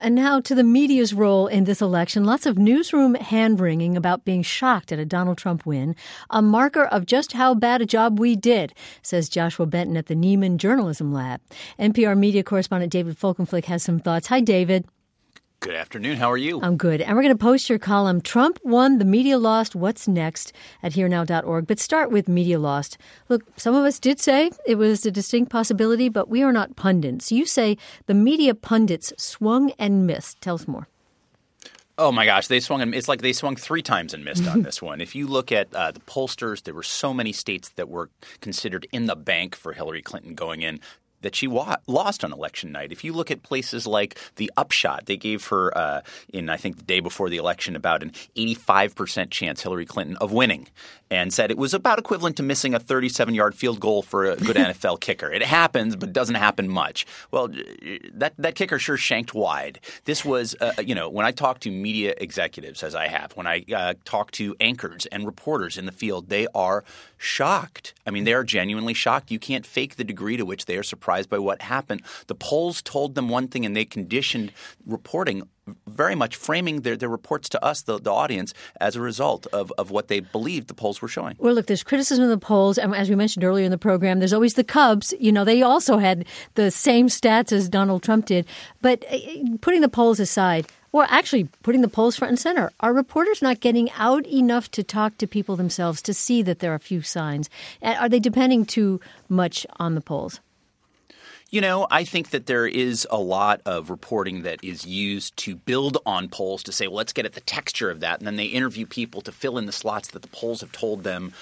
And now to the media's role in this election. Lots of newsroom hand-wringing about being shocked at a Donald Trump win. A marker of just how bad a job we did, says Joshua Benton at the Neiman Journalism Lab. NPR media correspondent David Folkenflik has some thoughts. Hi, David. Good afternoon. How are you? I'm good. And we're going to post your column, Trump Won, the Media Lost, What's Next, at herenow.org. But start with Media Lost. Look, some of us did say it was a distinct possibility, but we are not pundits. You say the media pundits swung and missed. Tell us more. Oh, my gosh. It's like they swung 3 times and missed on this one. If you look at the pollsters, there were so many states that were considered in the bank for Hillary Clinton going in that she lost on election night. If you look at places like the Upshot, they gave her I think the day before the election about an 85% chance Hillary Clinton of winning and said it was about equivalent to missing a 37-yard field goal for a good NFL kicker. It happens, but doesn't happen much. Well, that kicker sure shanked wide. This was when I talk to media executives, as I have, when I talk to anchors and reporters in the field, they are shocked. I mean, they are genuinely shocked. You can't fake the degree to which they are surprised by what happened. The polls told them one thing and they conditioned reporting very much, framing their reports to us, the audience, as a result of what they believed the polls were showing. Well, look, there's criticism of the polls. And as we mentioned earlier in the program, there's always the Cubs. You know, they also had the same stats as Donald Trump did. But putting the polls aside, or actually putting the polls front and center, are reporters not getting out enough to talk to people themselves to see that there are a few signs? Are they depending too much on the polls? You know, I think that there is a lot of reporting that is used to build on polls to say, well, let's get at the texture of that. And then they interview people to fill in the slots that the polls have told them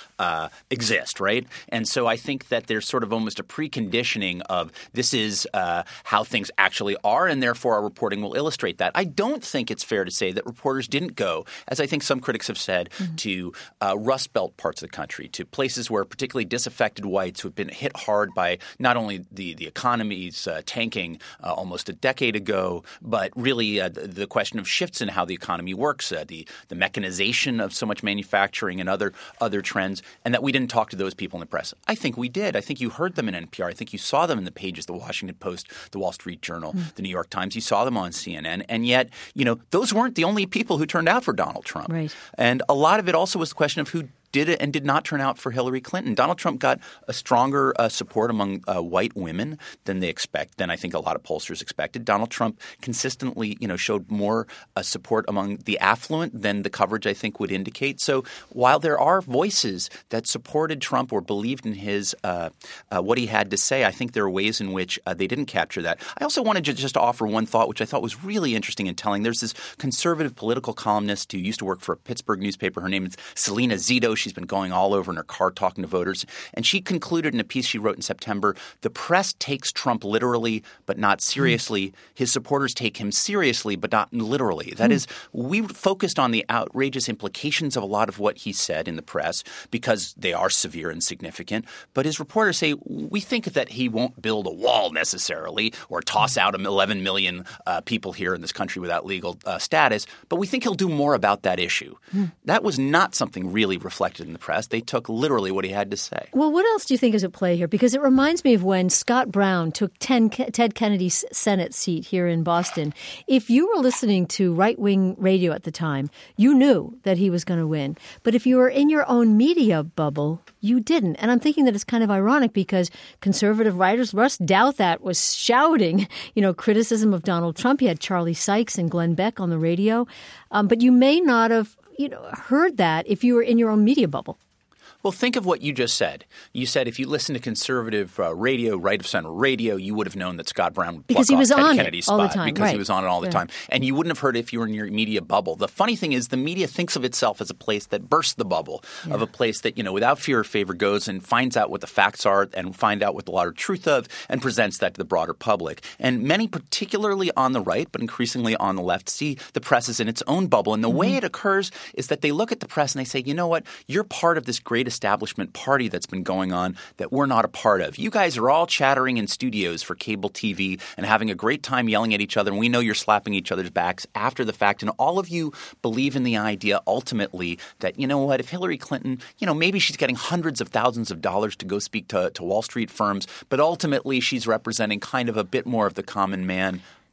exist, right? And so I think that there's sort of almost a preconditioning of this is how things actually are, and therefore our reporting will illustrate that. I don't think it's fair to say that reporters didn't go, as I think some critics have said, to Rust Belt parts of the country, to places where particularly disaffected whites who have been hit hard by not only the economy's tanking almost a decade ago, but really the question of shifts in how the economy works, the mechanization of so much manufacturing and other trends, and that we didn't talk to those people in the press. I think we did. I think you heard them in NPR. I think you saw them in the pages of the Washington Post, the Wall Street Journal, the New York Times. You saw them on CNN. And yet, those weren't the only people who turned out for Donald Trump. Right. And a lot of it also was the question of who did it and did not turn out for Hillary Clinton. Donald Trump got a stronger support among white women than I think a lot of pollsters expected. Donald Trump consistently, showed more support among the affluent than the coverage I think would indicate. So while there are voices that supported Trump or believed in his what he had to say, I think there are ways in which they didn't capture that. I also wanted to just offer one thought, which I thought was really interesting and telling. There's this conservative political columnist who used to work for a Pittsburgh newspaper. Her name is Selena Zito. She's been going all over in her car talking to voters. And she concluded in a piece she wrote in September, the press takes Trump literally but not seriously. His supporters take him seriously but not literally. That is, we focused on the outrageous implications of a lot of what he said in the press because they are severe and significant. But his reporters say, we think that he won't build a wall necessarily or toss out 11 million people here in this country without legal status, but we think he'll do more about that issue. That was not something really reflected in the press. They took literally what he had to say. Well, what else do you think is at play here? Because it reminds me of when Scott Brown took Ted Kennedy's Senate seat here in Boston. If you were listening to right-wing radio at the time, you knew that he was going to win. But if you were in your own media bubble, you didn't. And I'm thinking that it's kind of ironic because conservative writers, Russ Douthat was shouting, criticism of Donald Trump. He had Charlie Sykes and Glenn Beck on the radio. But you may not have heard that if you were in your own media bubble. Well, think of what you just said. You said if you listen to conservative radio, right-of-center radio, you would have known that Scott Brown would pluck off Ted Kennedy's spot. Because he was on it all the time. And you wouldn't have heard it if you were in your media bubble. The funny thing is the media thinks of itself as a place that bursts the bubble, of a place that, without fear or favor goes and finds out what the facts are and find out what the lot of truth of and presents that to the broader public. And many, particularly on the right, but increasingly on the left, see the press as in its own bubble. And the way it occurs is that they look at the press and they say, you know what, you're part of this great establishment party that's been going on that we're not a part of. You guys are all chattering in studios for cable TV and having a great time yelling at each other, and we know you're slapping each other's backs after the fact. And all of you believe in the idea ultimately that, you know what, if Hillary Clinton, maybe she's getting hundreds of thousands of dollars to go speak to Wall Street firms, but ultimately she's representing kind of a bit more of the common man.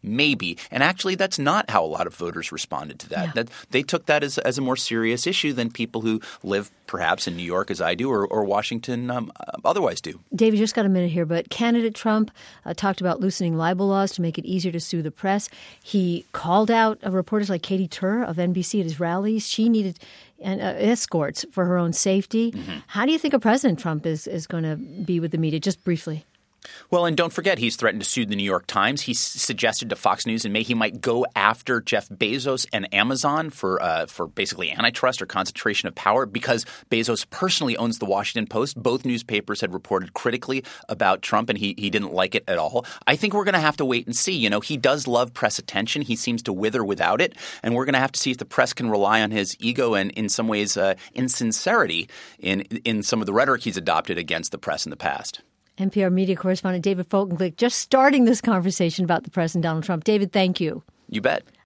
maybe. And actually, that's not how a lot of voters responded to that. Yeah. That they took that as a more serious issue than people who live perhaps in New York as I do or Washington otherwise do. David, just got a minute here, but candidate Trump talked about loosening libel laws to make it easier to sue the press. He called out reporters like Katie Tur of NBC at his rallies. She needed escorts for her own safety. Mm-hmm. How do you think President Trump is going to be with the media? Just briefly. Well, and don't forget, he's threatened to sue the New York Times. He suggested to Fox News in May he might go after Jeff Bezos and Amazon for basically antitrust or concentration of power because Bezos personally owns the Washington Post. Both newspapers had reported critically about Trump, and he didn't like it at all. I think we're going to have to wait and see. You know, he does love press attention. He seems to wither without it, and we're going to have to see if the press can rely on his ego and, in some ways, insincerity in some of the rhetoric he's adopted against the press in the past. NPR media correspondent David Folkenglick just starting this conversation about the President Donald Trump. David, thank you. You bet.